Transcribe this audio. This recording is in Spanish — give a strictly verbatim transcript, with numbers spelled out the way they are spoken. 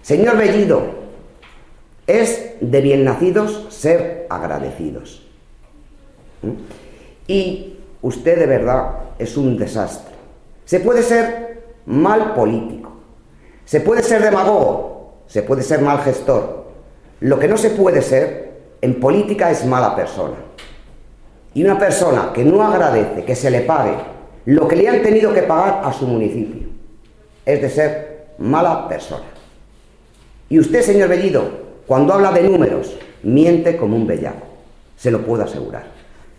Señor Bellido, es de bien nacidos ser agradecidos. Y usted de verdad es un desastre. Se puede ser mal político, se puede ser demagogo, se puede ser mal gestor. Lo que no se puede ser en política es mala persona. Y una persona que no agradece que se le pague lo que le han tenido que pagar a su municipio es de ser mala persona. Y usted, señor Bellido, cuando habla de números, miente como un bellaco, se lo puedo asegurar.